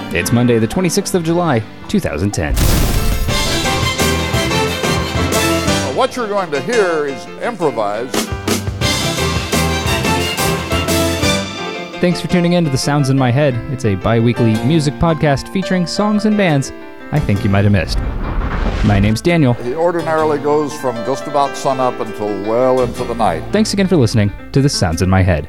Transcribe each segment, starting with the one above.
It's Monday, the 26th of July, 2010. What you're going to hear is improvised. Thanks for tuning in to The Sounds in My Head. It's a bi-weekly music podcast featuring songs and bands I think you might have missed. My name's Daniel. He ordinarily goes from just about sunup until well into the night. Thanks again for listening to The Sounds in My Head.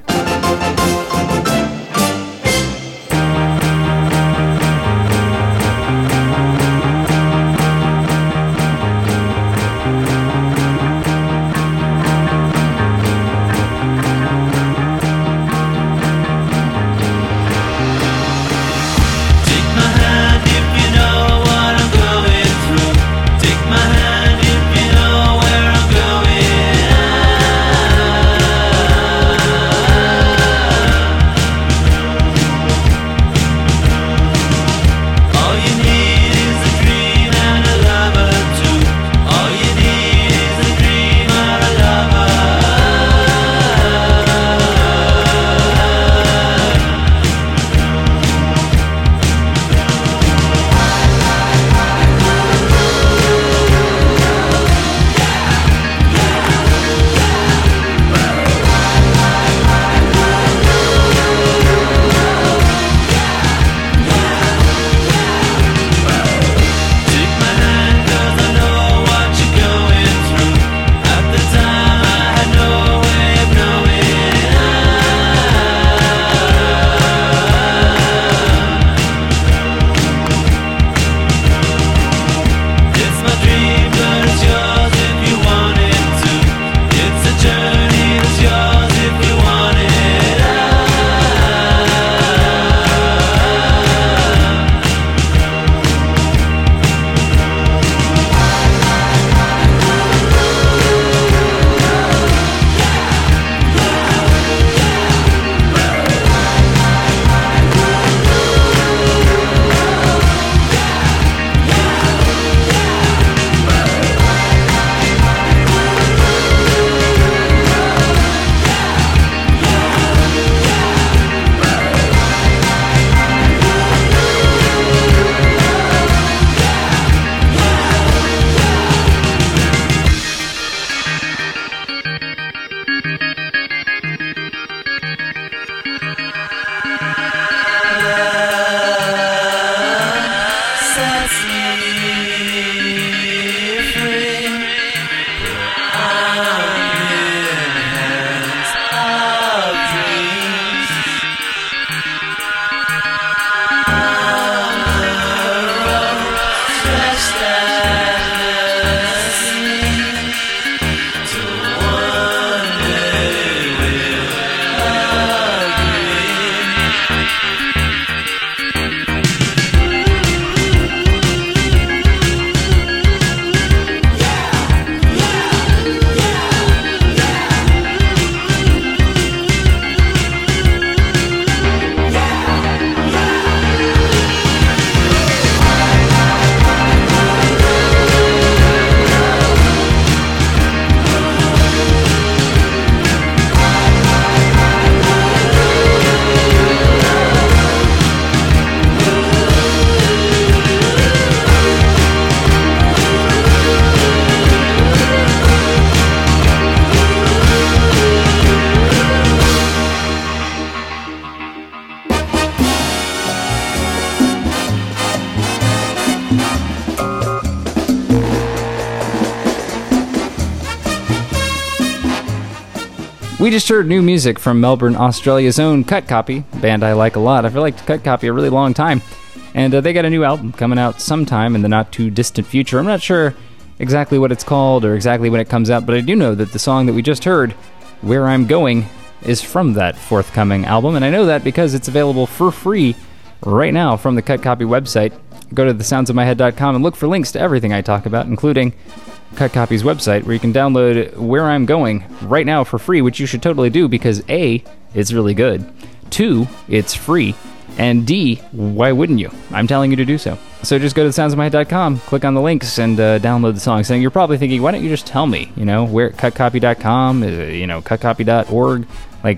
We just heard new music from Melbourne, Australia's own Cut Copy, a band I like a lot. I've liked Cut Copy a really long time, and they got a new album coming out sometime in the not-too-distant future. I'm not sure exactly what it's called or exactly when it comes out, but I do know that the song that we just heard, Where I'm Going, is from that forthcoming album, and I know that because it's available for free right now from the Cut Copy website. Go to thesoundsinmyhead.com and look for links to everything I talk about, including Cut Copy's website, where you can download Where I'm Going right now for free, which you should totally do because A, it's really good, 2, it's free, and D, why wouldn't you? I'm telling you to do so. So just go to thesoundsinmyhead.com, click on the links, and download the song. So you're probably thinking, why don't you just tell me, where cutcopy.com, cutcopy.org, like,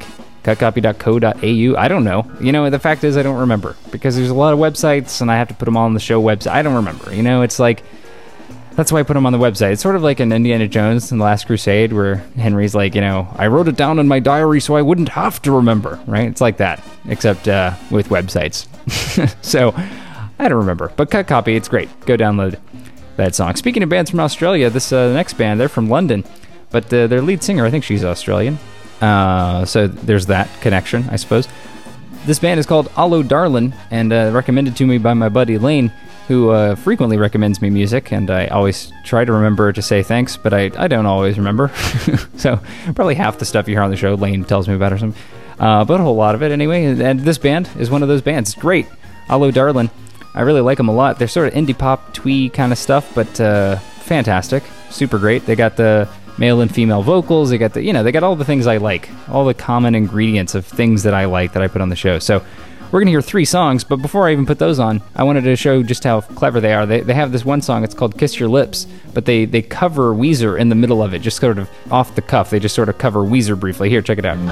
cutcopy.co.au. I don't know. The fact is I don't remember because there's a lot of websites and I have to put them all on the show website. I don't remember. It's like, that's why I put them on the website. It's sort of like in Indiana Jones and the Last Crusade where Henry's like, I wrote it down in my diary so I wouldn't have to remember, right? It's like that, except with websites. So I don't remember. But Cut Copy, it's great. Go download that song. Speaking of bands from Australia, this next band, they're from London, but their lead singer, I think she's Australian. So there's that connection, I suppose. This band is called Allo Darlin, and recommended to me by my buddy Lane, who frequently recommends me music, and I always try to remember to say thanks, but I don't always remember. So probably half the stuff you hear on the show, Lane tells me about or something. But a whole lot of it anyway, and this band is one of those bands. It's great. Allo Darlin. I really like them a lot. They're sort of indie pop, twee kind of stuff, but fantastic. Super great. They got the male and female vocals. They got they got all the things I like, all the common ingredients of things that I like that I put on the show. So we're going to hear 3 songs, but before I even put those on, I wanted to show just how clever they are. They have this one song, it's called Kiss Your Lips, but they cover Weezer in the middle of it, just sort of off the cuff. They just sort of cover Weezer briefly. Here, check it out.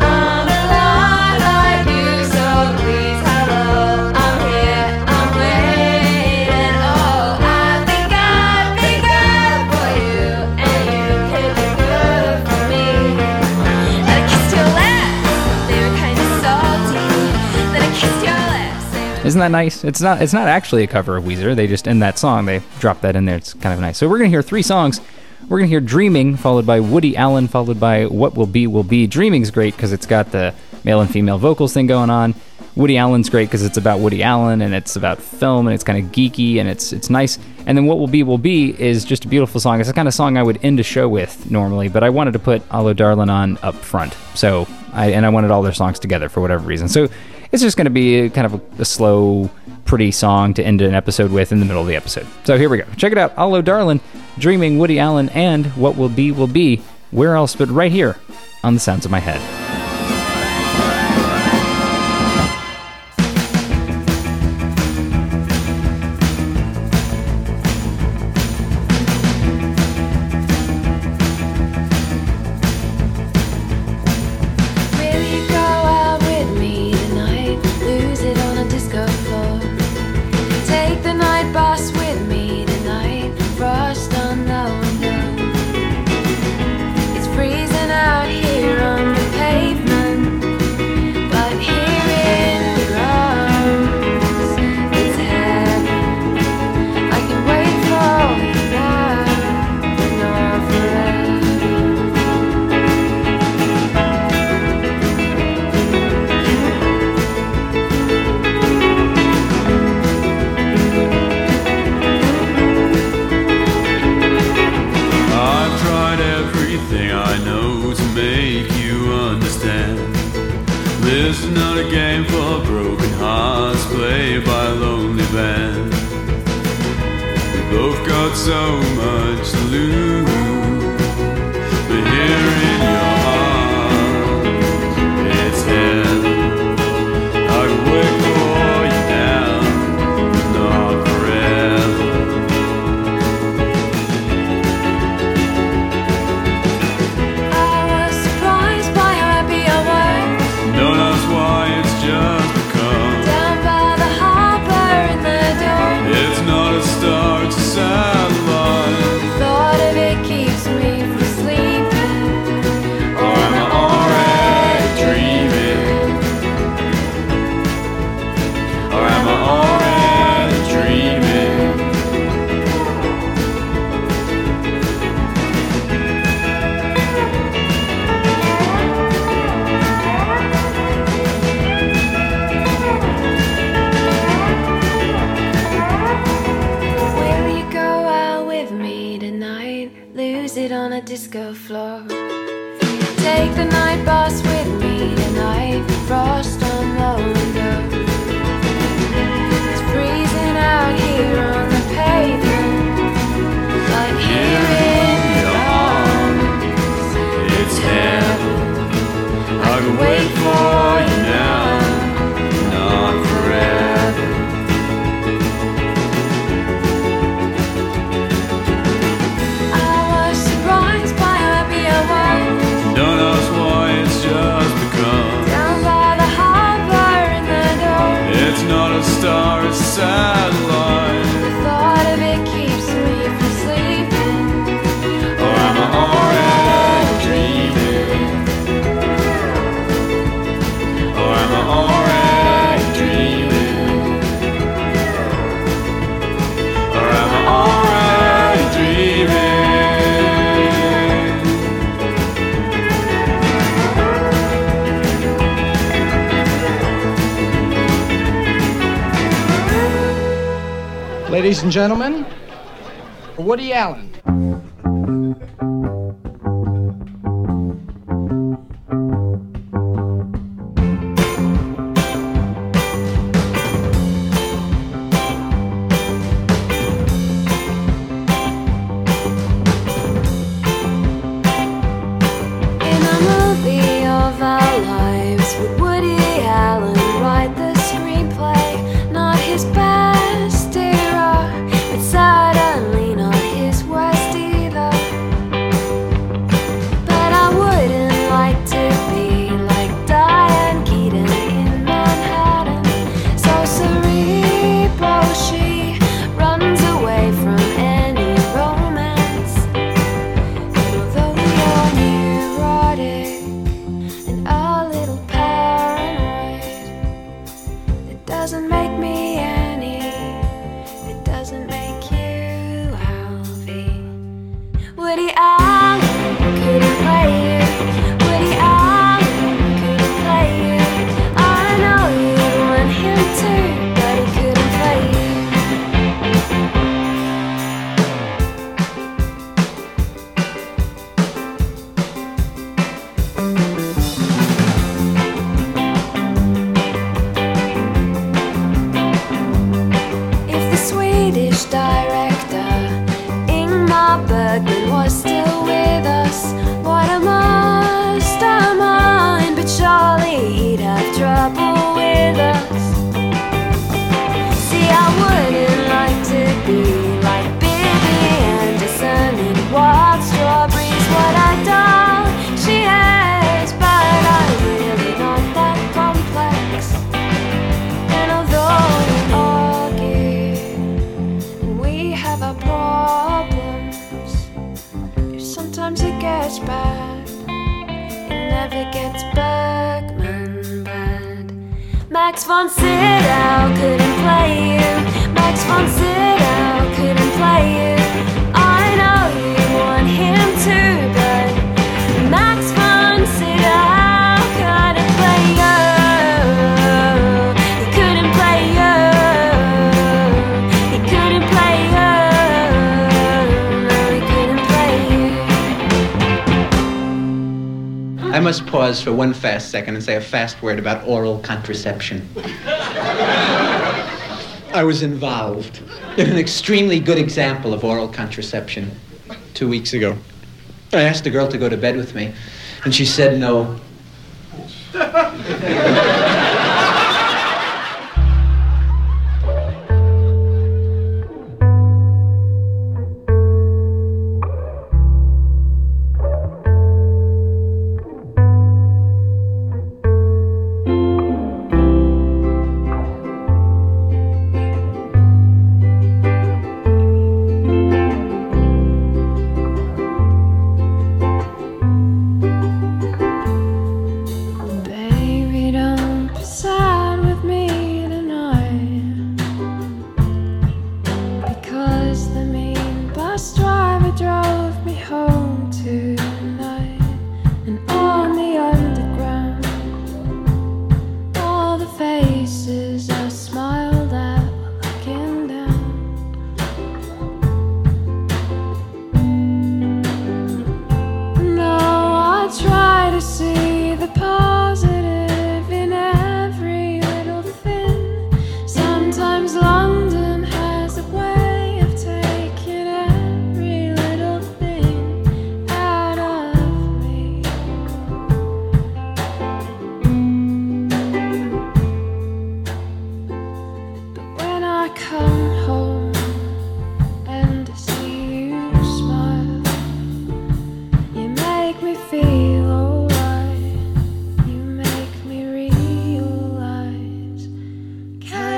Isn't that nice? It's not actually a cover of Weezer. They just, in that song, they dropped that in there. It's kind of nice. So we're going to hear 3 songs. We're going to hear Dreaming, followed by Woody Allen, followed by What Will Be, Will Be. Dreaming's great because it's got the male and female vocals thing going on. Woody Allen's great because it's about Woody Allen, and it's about film, and it's kind of geeky, and it's nice. And then What Will Be is just a beautiful song. It's the kind of song I would end a show with normally, but I wanted to put Allo Darlin on up front. So I wanted all their songs together for whatever reason. So it's just going to be kind of a slow, pretty song to end an episode with in the middle of the episode. So here we go. Check it out. Allo Darlin, Dreaming, Woody Allen, and What Will Be, Will Be. Where else but right here on The Sounds of My Head. It's not a star, it's a satellite. Thought of it. It's not a star, a satellite. The thought of it keeps me from sleeping. Or am I already dreaming? Or am I already dreaming? Or am I already dreaming? Ladies and gentlemen, Woody Allen. In a movie of our lives, would Woody Allen write the screenplay? Not his best era, but certainly not his worst either. But I wouldn't like to be like Diane Keaton in Manhattan. So cerebral, she runs away from any romance. Although you're neurotic and a little paranoid, it doesn't make me any, it doesn't make you healthy. Woody Allen couldn't play you. Woody Allen couldn't play you. I know you want him to, but he couldn't play you. If the Swedish director Ingmar Bergman was still with us, what a mastermind, but surely he'd have trouble with us. See, I wouldn't like to be like Bibi Anderson in Wild Strawberries. What a doll she has, but I'm really not that complex. And although we argue and we have our problems, if sometimes it gets bad, it never gets Bergman bad. Max von Sydow couldn't play you. Max von Sydow couldn't play you. I know you want him to, but Max von Sydow couldn't play you. He couldn't play you. He couldn't play you. No, he couldn't play you. I must pause for one fast second and say a fast word about oral contraception. I was involved in an extremely good example of oral contraception 2 weeks ago. I asked a girl to go to bed with me, and she said no. Baby, don't be sad with me tonight, because the mean bus driver drove me home tonight. And on the underground, all the faces I smiled at were looking down. No, I try to see the positive in every little thing. Sometimes London has a way of taking every little thing out of me. But when I come home and see you smile, you make me feel alright. You make me realize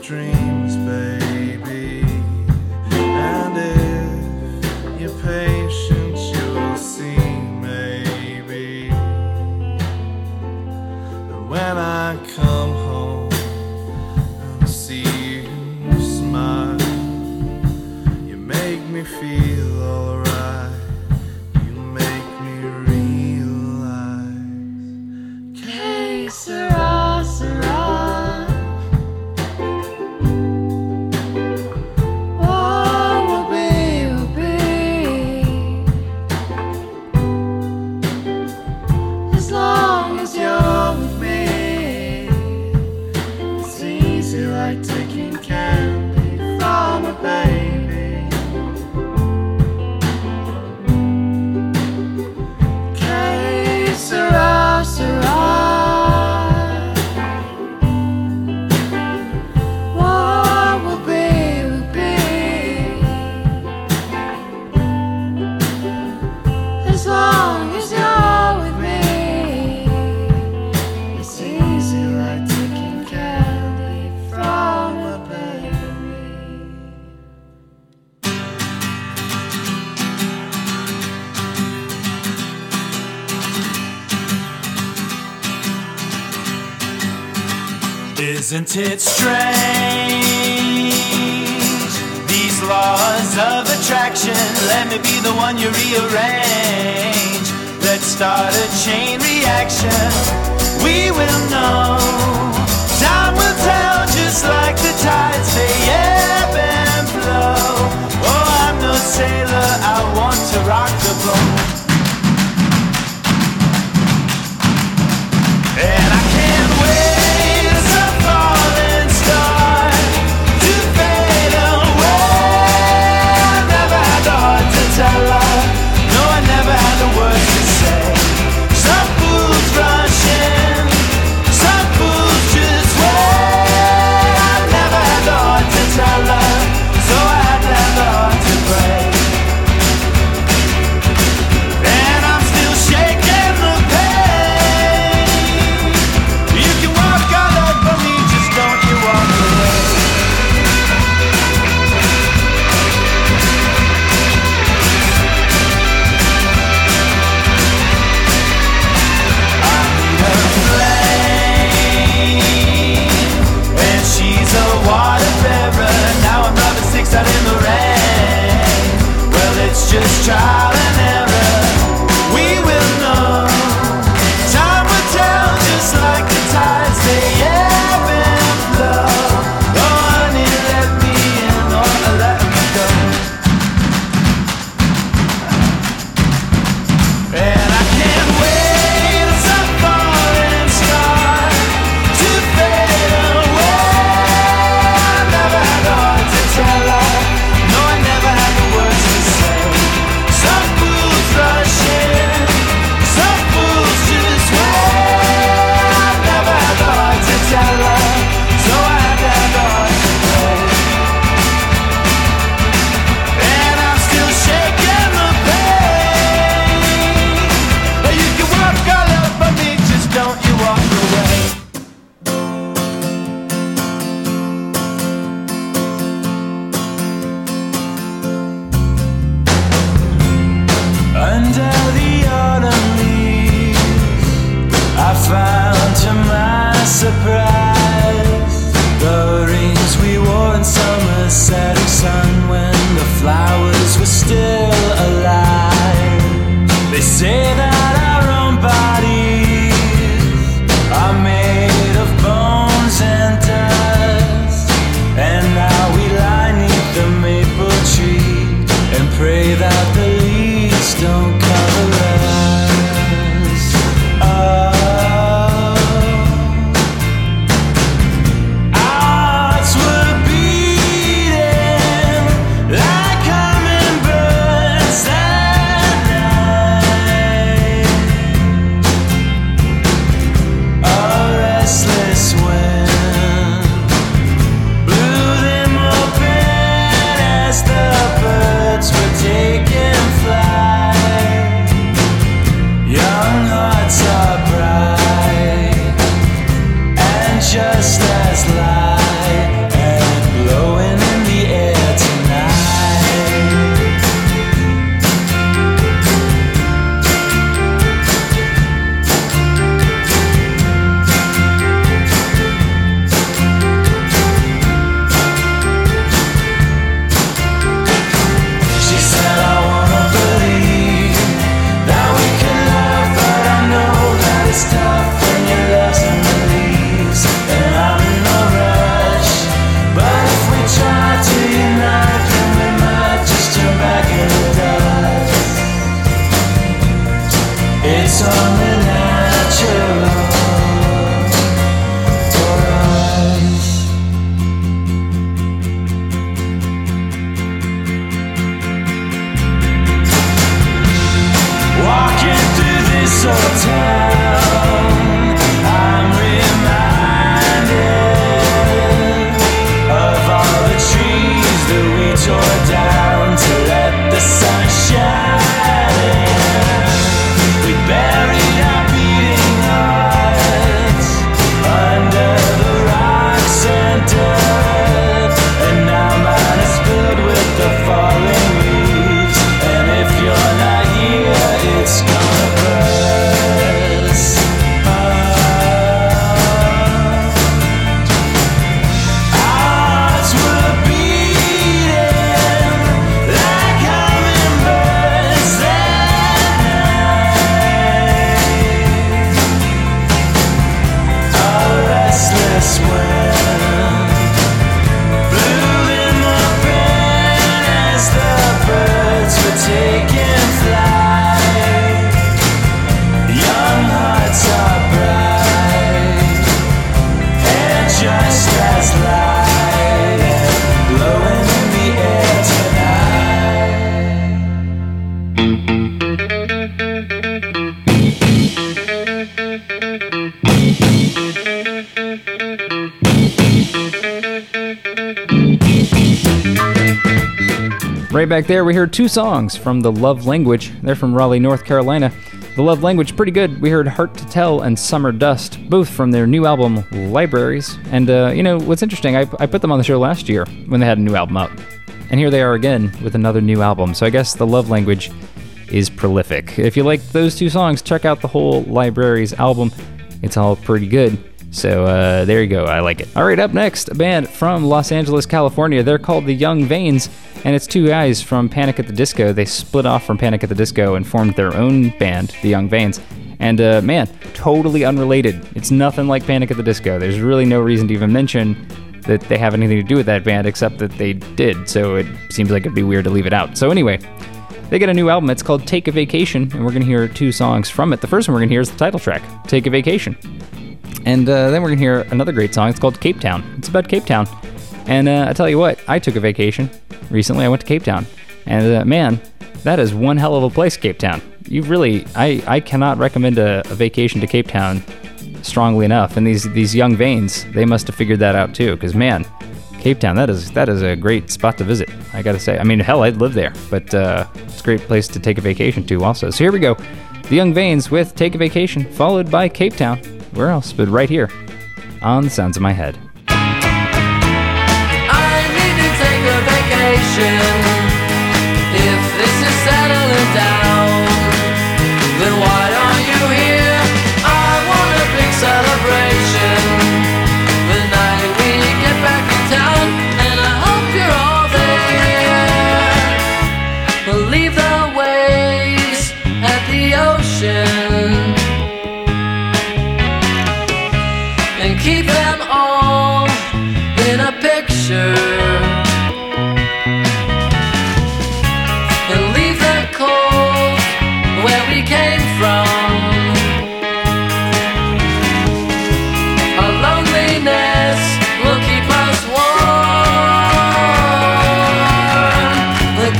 dreams, baby. And if you're patient, you'll see, maybe. And when I come home and see you smile, you make me feel alright. You make me realize. Que sera, sera. What will be, will be. As long as you're with me, it's easy like taking candy from a baby. Que sera, sera. What will be, will be. As long as you're with me, it's easy like taking candy from a baby. Isn't it strange? These laws of attraction. Let me be the one you rearrange. Let's start a chain reaction. We will know. Time will tell, just like the tides, they ebb and flow. Oh, I'm no sailor, I want to rock the boat. And I can't wait as a falling star to fade away. I never had the heart to tell her. No, I never had the words to say. Some fools rush in, some fools just wait. Right back there, we heard two songs from The Love Language. They're from Raleigh, North Carolina. The Love Language, pretty good. We heard Heart to Tell and Summer Dust, both from their new album, Libraries. And, what's interesting, I put them on the show last year when they had a new album out. And here they are again with another new album. So I guess The Love Language is prolific. If you like those two songs, check out the whole Libraries album. It's all pretty good. So there you go. I like it. All right, up next, a band from Los Angeles, California. They're called The Young Veins, and it's two guys from Panic at the Disco. They split off from Panic at the Disco and formed their own band, The Young Veins. And man, totally unrelated. It's nothing like Panic at the Disco. There's really no reason to even mention that they have anything to do with that band except that they did. So it seems like it'd be weird to leave it out. So anyway, they got a new album. It's called Take a Vacation, and we're going to hear two songs from it. The first one we're going to hear is the title track, Take a Vacation. And then we're going to hear another great song. It's called Cape Town. It's about Cape Town. And I tell you what, I took a vacation recently. I went to Cape Town. And man, that is one hell of a place, Cape Town. I cannot recommend a vacation to Cape Town strongly enough. And these Young Veins, they must have figured that out too. Because man, Cape Town, that is a great spot to visit, I gotta say. I mean, hell, I'd live there. But it's a great place to take a vacation to also. So here we go. The Young Veins with Take a Vacation, followed by Cape Town. Where else but right here on The Sounds of My Head. I need to take a vacation. If this is settling down, then why are you here? I want a big celebration the night we get back in town, and I hope you're all there. Leave the waves at the ocean and keep them all in a picture, and leave the cold where we came from. Our loneliness will keep us warm. We're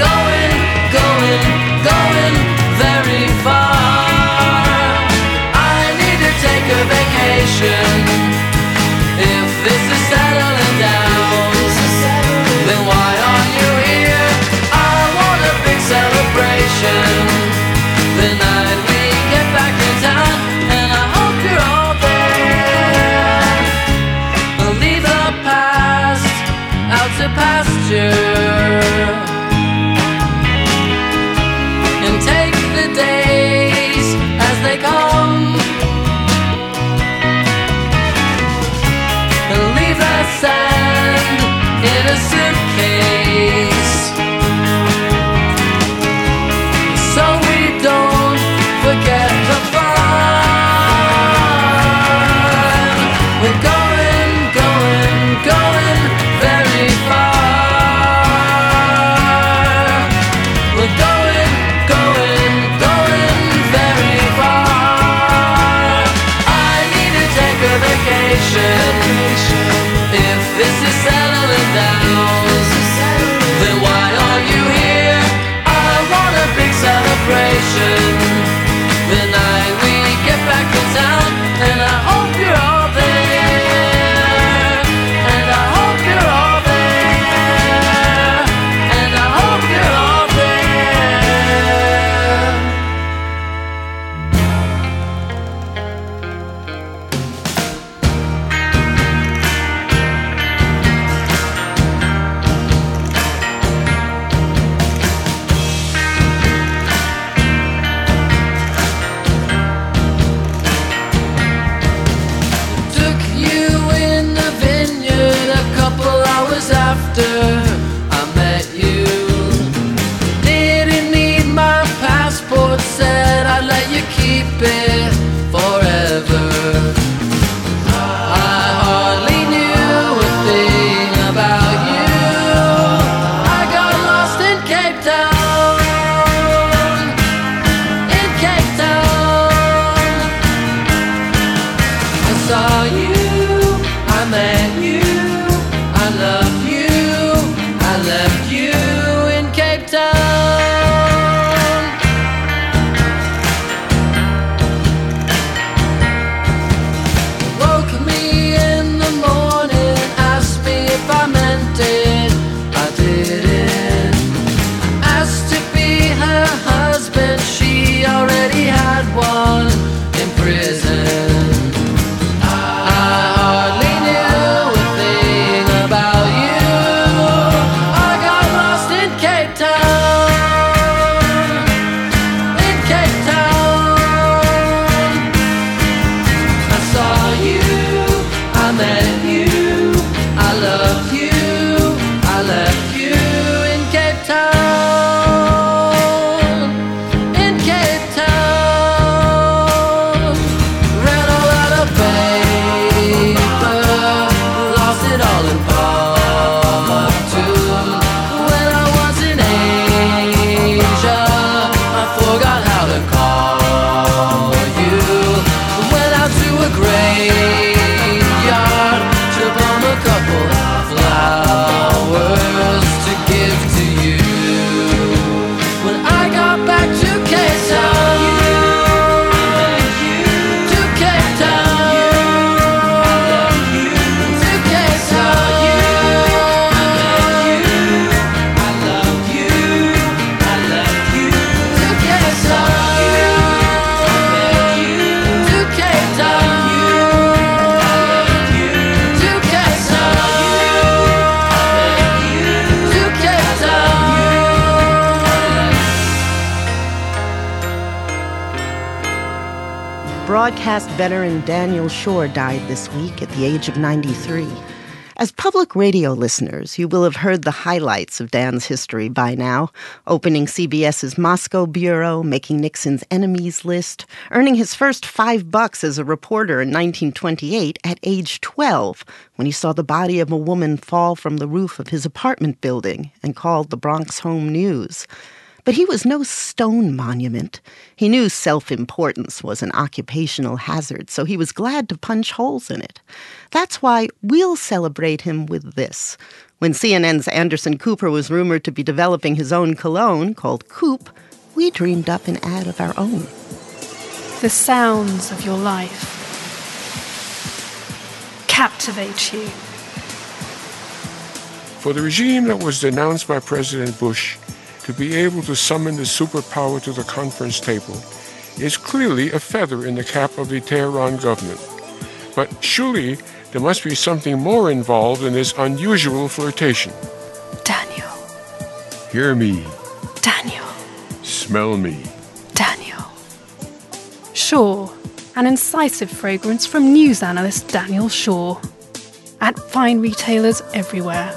going very far. I need to take a vacation. If this is settling down, then why are you here? I want a big celebration the night we get back in town, and I hope you're all there. Leave the past out to pasture, and take the days as they come. Leave the sand in a suitcase, so we don't forget the fun. We're going very far. We're going very far. I need to take a vacation. If this is settling down, then why are you here? I want a big celebration the night we get back in town, and I hope you're all there, and I hope you're all there, and I hope you're all after I met you. Didn't need my passport, said I'd let you keep it forever. I hardly knew a thing about you. I got lost in Cape Town, in Cape Town. I saw you, I met you, I loved you. I left you in Cape Town. Woke me in the morning, asked me if I meant it. I didn't. broadcast veteran Daniel Shore died this week at the age of 93. As public radio listeners, you will have heard the highlights of Dan's history by now, opening CBS's Moscow bureau, making Nixon's enemies list, earning his first $5 as a reporter in 1928 at age 12 when he saw the body of a woman fall from the roof of his apartment building and called the Bronx Home News. But he was no stone monument. He knew self-importance was an occupational hazard, so he was glad to punch holes in it. That's why we'll celebrate him with this. When CNN's Anderson Cooper was rumored to be developing his own cologne called Coop, we dreamed up an ad of our own. The sounds of your life captivate you. For the regime that was denounced by President Bush to be able to summon the superpower to the conference table is clearly a feather in the cap of the Tehran government. But surely there must be something more involved in this unusual flirtation. Daniel. Hear me. Daniel. Smell me. Daniel. Shore, an incisive fragrance from news analyst Daniel Shore. At fine retailers everywhere.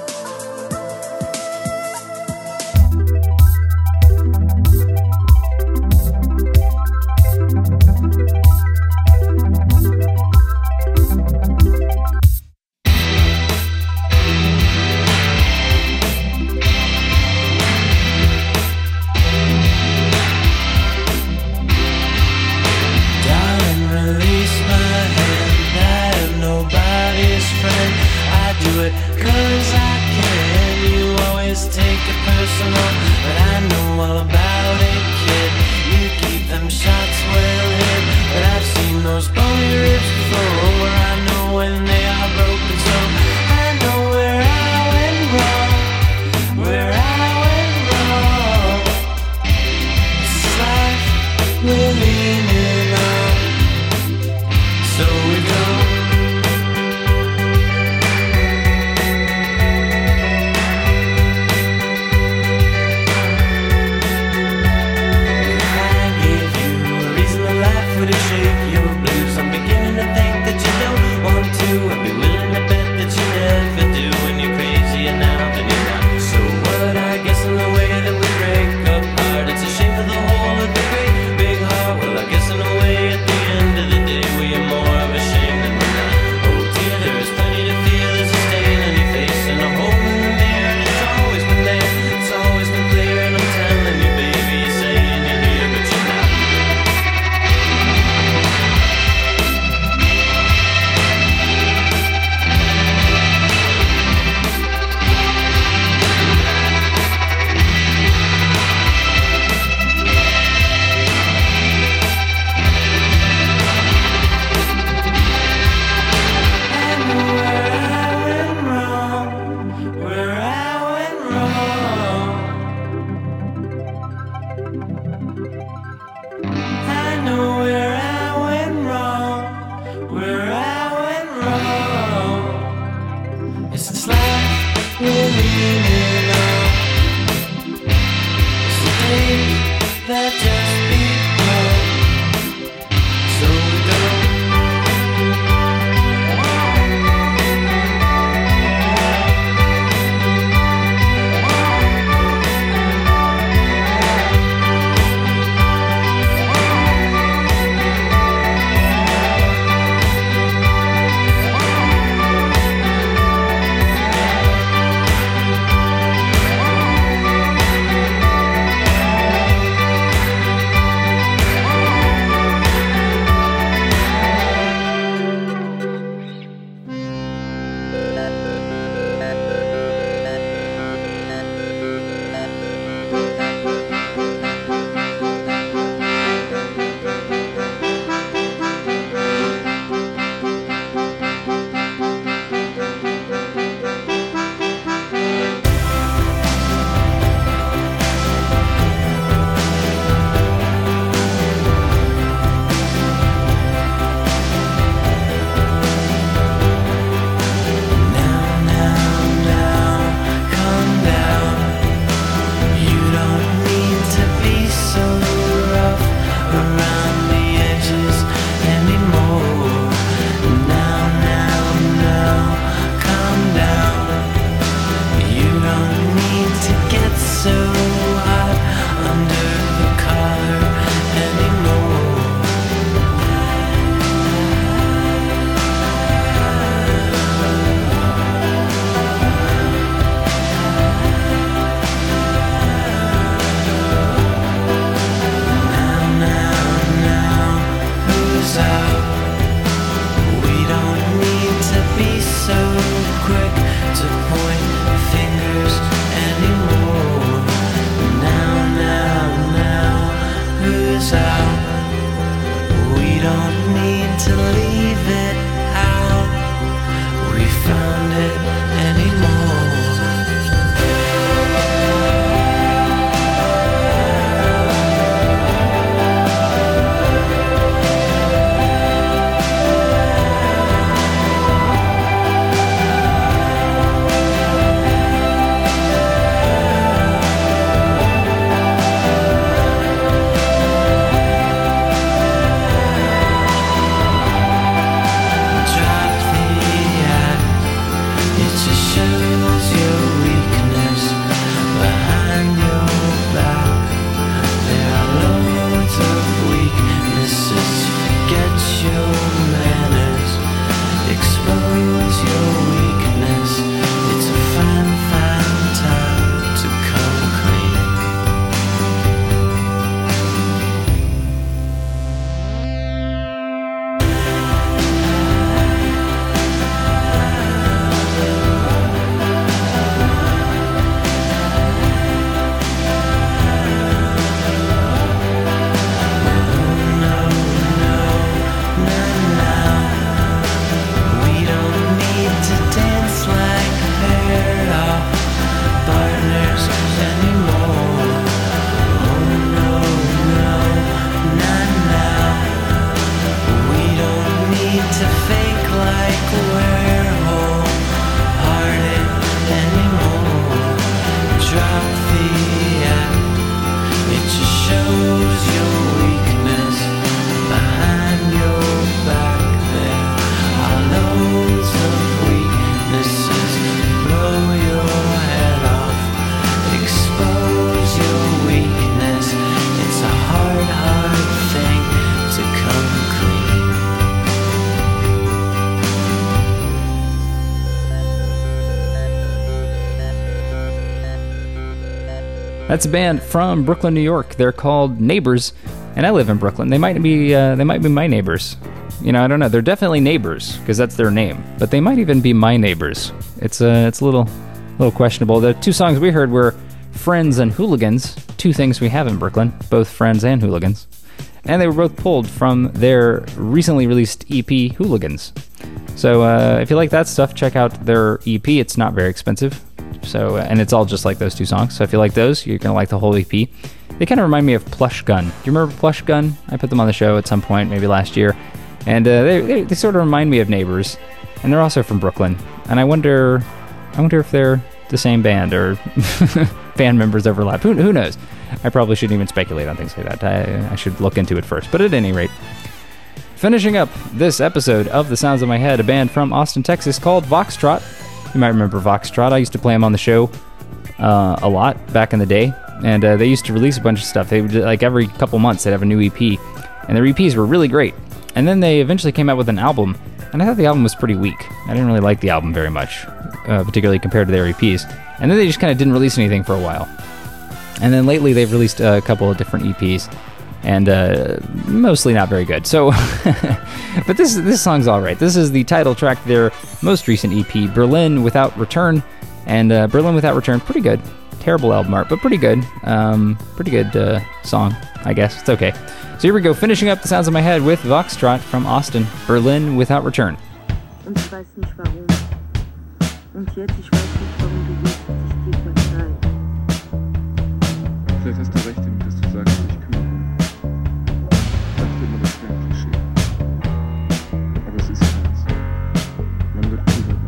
That's a band from Brooklyn, New York. They're called Neighbors, and I live in Brooklyn. They might be my neighbors. You know, I don't know. They're definitely neighbors because that's their name, but they might even be my neighbors. It's a little questionable. The two songs we heard were Friends and Hooligans, two things we have in Brooklyn, both Friends and Hooligans, and they were both pulled from their recently released EP, Hooligans. So if you like that stuff, check out their EP. It's not very expensive. So, and it's all just like those two songs. So if you like those, you're going to like the whole EP. They kind of remind me of Plush Gun. Do you remember Plush Gun? I put them on the show at some point, maybe last year. And they sort of remind me of Neighbors. And they're also from Brooklyn. And I wonder if they're the same band or band members overlap. Who knows? I probably shouldn't even speculate on things like that. I should look into it first. But at any rate, finishing up this episode of The Sounds of My Head, a band from Austin, Texas called Voxtrot. You might remember Voxtrot. I used to play them on the show a lot back in the day, and they used to release a bunch of stuff. They would, like, every couple months they'd have a new EP, and their EPs were really great. And then they eventually came out with an album, and I thought the album was pretty weak. I didn't really like the album very much, particularly compared to their EPs. And then they just kind of didn't release anything for a while. And then lately they've released a couple of different EPs, and mostly not very good. So, but this song's all right. This is the title track to their most recent EP, Berlin Without Return. And Berlin Without Return, pretty good. Terrible album art, but pretty good. Pretty good song, I guess. It's okay. So here we go, finishing up The Sounds of My Head with Voxtrot from Austin, Berlin Without Return. Und ich weiß nicht warum. Und jetzt, ich weiß nicht, warum du willst, dass ich dir verzeihe. Vielleicht hast du recht, dass du sagst, ich kümmere. Ich dachte immer, das wäre ein Klischee. Aber es ist keins. Man wird klüger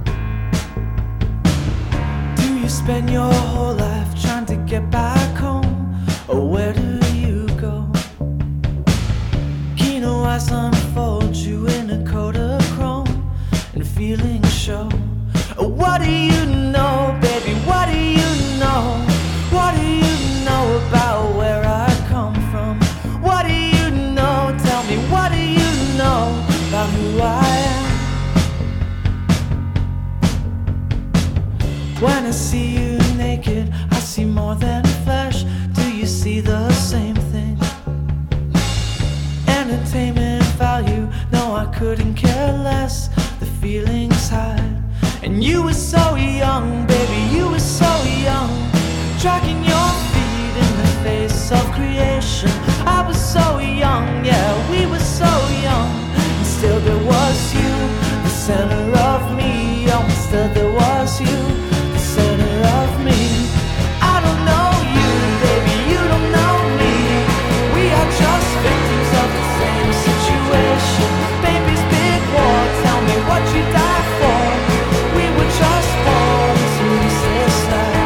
werden. Do you spend your whole life trying to get back home? Or where do you go? Kino eyes unfold you in a coat of chrome and feelings show. What do you know, baby? What do you know? What do you know about where I come from? What do you know? Tell me, what do you know about who I am? When I see you naked, I see more than flesh. Do you see the same thing? Entertainment value, no, I couldn't care less. The feelings hide. And you were so young, baby, you were so young, dragging your feet in the face of creation. I was so young, yeah, we were so young. And still there was you, the center of me. Oh, and still there was you, the center of me. I don't know you, baby, you don't know me. We are just victims of the same situation. Baby's big war, tell me what you died for. We were just born to lose this life.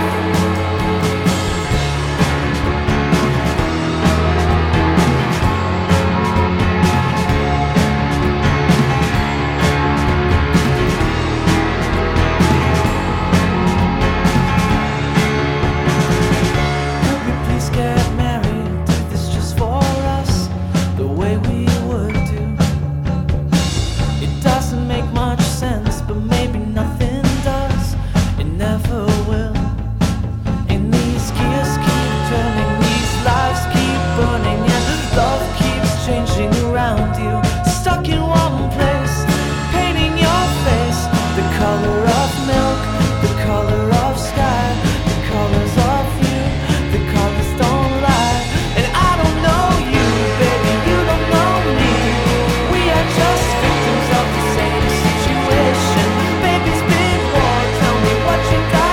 Could we please get married? Do this just for us, the way we would do. It doesn't make much sense, but maybe nothing does. It never will. And these gears keep turning, these lives keep burning, and love keeps changing around you. Stuck in one place, painting your face, the color of milk, the color of sky, the colors of you, the colors don't lie. And I don't know you, baby, you don't know me. We are just victims of the same situation. Baby's big war, tell me what you got.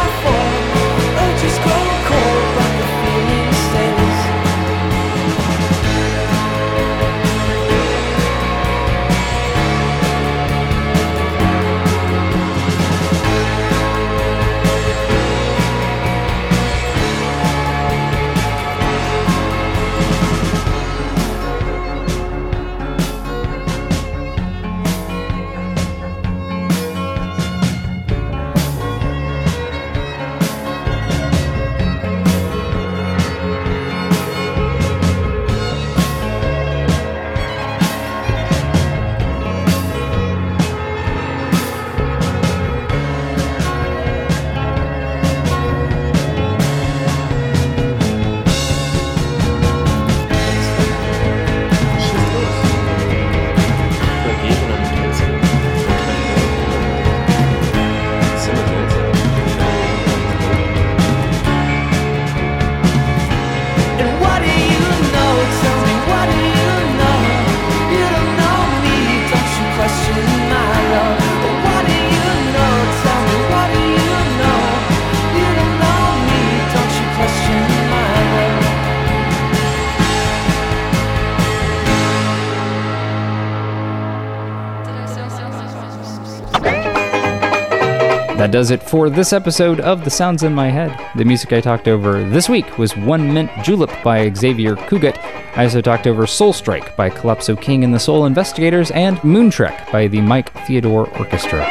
That does it for this episode of The Sounds in My Head. The music I talked over this week was One Mint Julep by Xavier Cugat. I also talked over Soul Strike by Calypso King and the Soul Investigators, and Moontrek by the Mike Theodore Orchestra.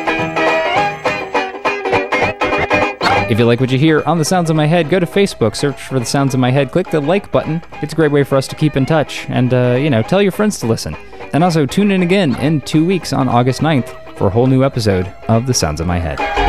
If you like what you hear on The Sounds in My Head, go to Facebook, search for The Sounds in My Head, click the like button. It's a great way for us to keep in touch, and, tell your friends to listen. And also tune in again in 2 weeks on August 9th for a whole new episode of The Sounds in My Head.